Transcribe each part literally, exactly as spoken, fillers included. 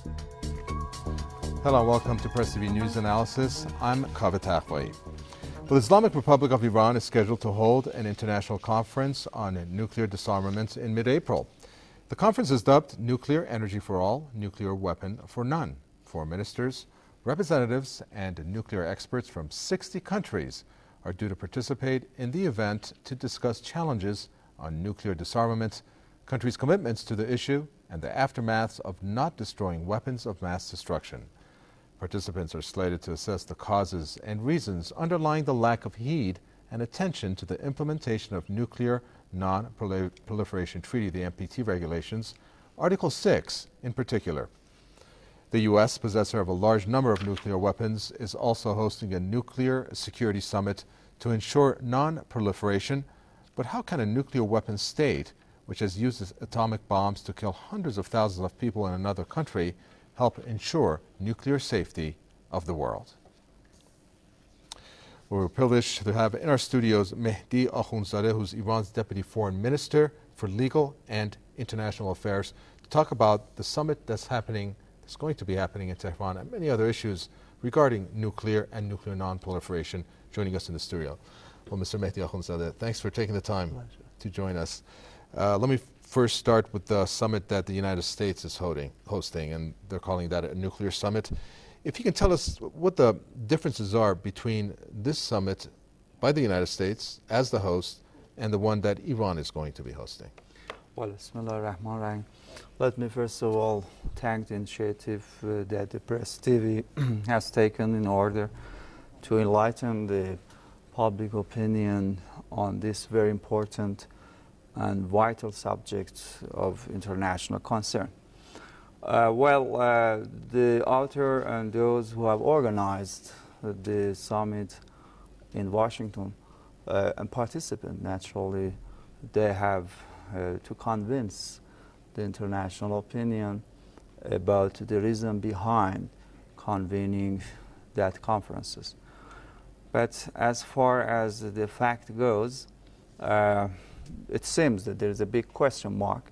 Hello, welcome to Press T V News Analysis. I'm Kaveh Taghwaei. The Islamic Republic of Iran is scheduled to hold an international conference on nuclear disarmament in mid-April. The conference is dubbed Nuclear Energy for All, Nuclear Weapon for None. Foreign ministers, representatives, and nuclear experts from sixty countries are due to participate in the event to discuss challenges on nuclear disarmament, countries' commitments to the issue, and the aftermaths of not destroying weapons of mass destruction. Participants are slated to assess the causes and reasons underlying the lack of heed and attention to the implementation of Nuclear Non-Proliferation Treaty, the N P T regulations, Article six in particular. The U S, possessor of a large number of nuclear weapons, is also hosting a nuclear security summit to ensure non-proliferation. But how can a nuclear weapon state, which has used atomic bombs to kill hundreds of thousands of people in another country, help ensure nuclear safety of the world? We're privileged to have in our studios Mehdi Akhundzadeh, who's Iran's Deputy Foreign Minister for Legal and International Affairs, to talk about the summit that's happening, that's going to be happening in Tehran, and many other issues regarding nuclear and nuclear non-proliferation, joining us in the studio. Well, Mister Mehdi Akhundzadeh, thanks for taking the time Pleasure. to join us. Uh, let me first start with the summit that the United States is holding, hosting, and they're calling that a nuclear summit. If you can tell us what the differences are between this summit by the United States as the host and the one that Iran is going to be hosting. Well, Bismillah ar-Rahman ar-Rahim. Let me first of all thank the initiative uh, that the Press T V has taken in order to enlighten the public opinion on this very important and vital subject of international concern. Uh, well, uh, the author and those who have organized the summit in Washington uh, and participant, naturally, they have uh, to convince the international opinion about the reason behind convening that conferences. But as far as the fact goes, uh, it seems that there is a big question mark.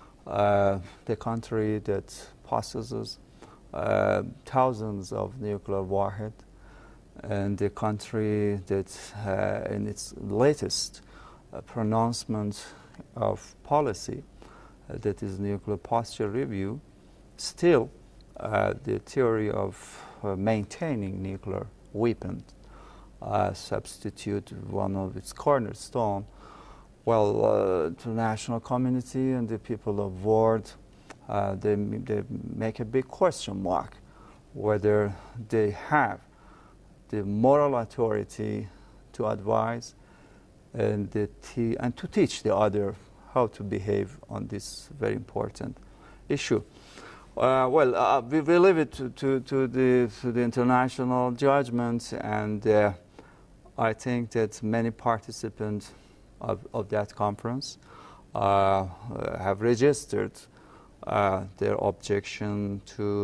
Uh, the country that possesses uh, thousands of nuclear warheads, and the country that uh, in its latest uh, pronouncement of policy, uh, that is nuclear posture review, still uh, the theory of uh, maintaining nuclear weapons uh, substitute one of its cornerstone. Well, uh, the international community and the people of the world, uh, they, they make a big question mark whether they have the moral authority to advise and, the t and to teach the other how to behave on this very important issue. Uh, well, uh, we will leave it to, to, to, the, to the international judgment, and uh, I think that many participants Of, of that conference uh, uh, have registered uh, their objection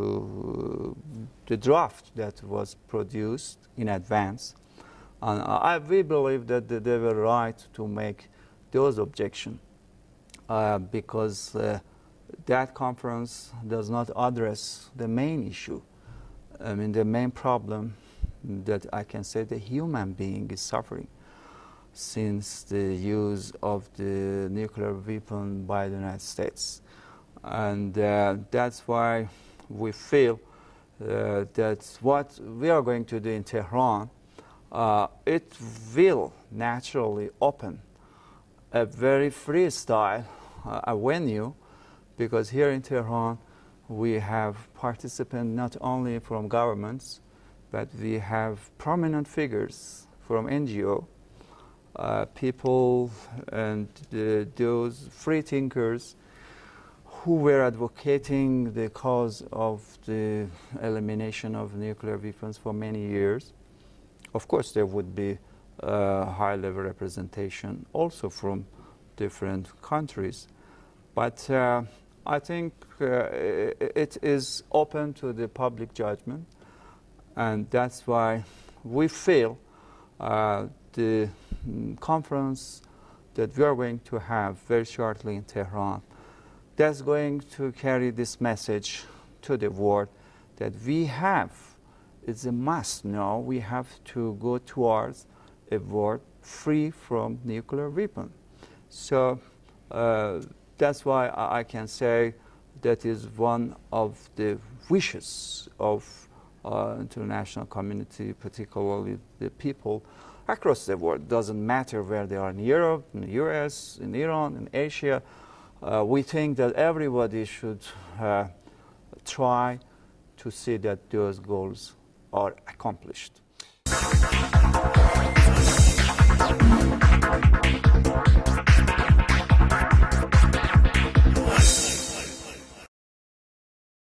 to the draft that was produced in advance. And I, we believe that they were right to make those objections uh, because uh, that conference does not address the main issue. I mean, the main problem that I can say the human being is suffering since the use of the nuclear weapon by the United States. And uh, that's why we feel uh, that what we are going to do in Tehran, uh, it will naturally open a very freestyle uh, a venue, because here in Tehran we have participants not only from governments, but we have prominent figures from N G O, Uh, people and uh, those free thinkers who were advocating the cause of the elimination of nuclear weapons for many years. Of course, there would be uh, high-level representation also from different countries. But uh, I think uh, it is open to the public judgment, and that's why we feel uh, the conference that we are going to have very shortly in Tehran, that's going to carry this message to the world that we have, it's a must now, we have to go towards a world free from nuclear weapon. So uh, that's why I can say that is one of the wishes of uh, international community, particularly the people across the world. Doesn't matter where they are, in Europe, in the U S, in Iran, in Asia. Uh, we think that everybody should uh, try to see that those goals are accomplished.